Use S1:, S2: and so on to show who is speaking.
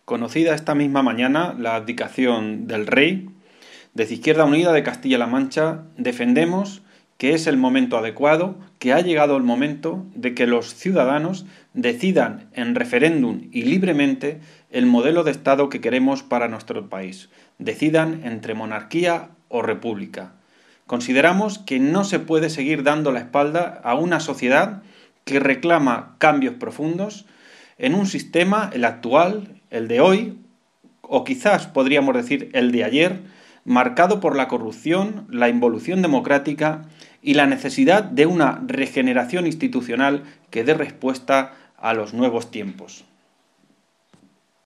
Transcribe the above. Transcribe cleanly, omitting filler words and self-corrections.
S1: Conocida esta misma mañana la abdicación del rey, desde Izquierda Unida de Castilla-La Mancha defendemos que es el momento adecuado, que ha llegado el momento de que los ciudadanos decidan en referéndum y libremente el modelo de Estado que queremos para nuestro país. Decidan entre monarquía o república. Consideramos que no se puede seguir dando la espalda a una sociedad que reclama cambios profundos en un sistema, el actual, el de hoy, o quizás podríamos decir el de ayer, marcado por la corrupción, la involución democrática y la necesidad de una regeneración institucional que dé respuesta a los nuevos tiempos.